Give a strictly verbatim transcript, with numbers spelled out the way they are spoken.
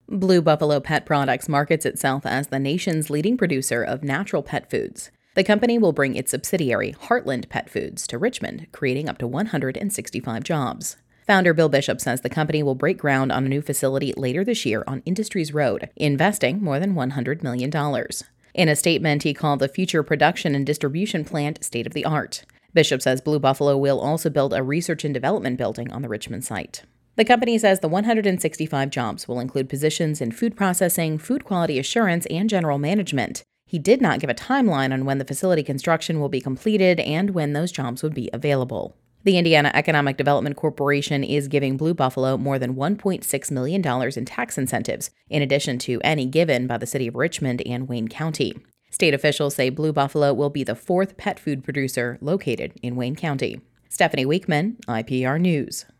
Blue Buffalo Pet Products markets itself as the nation's leading producer of natural pet foods. The company will bring its subsidiary, Heartland Pet Foods, to Richmond, creating up to one hundred sixty-five jobs. Founder Bill Bishop says the company will break ground on a new facility later this year on Industries Road, investing more than one hundred million dollars. In a statement, he called the future production and distribution plant state-of-the-art. Bishop says Blue Buffalo will also build a research and development building on the Richmond site. The company says the one hundred sixty-five jobs will include positions in food processing, food quality assurance, and general management. He did not give a timeline on when the facility construction will be completed and when those jobs would be available. The Indiana Economic Development Corporation is giving Blue Buffalo more than one point six million dollars in tax incentives, in addition to any given by the city of Richmond and Wayne County. State officials say Blue Buffalo will be the fourth pet food producer located in Wayne County. Stephanie Weekman, I P R News.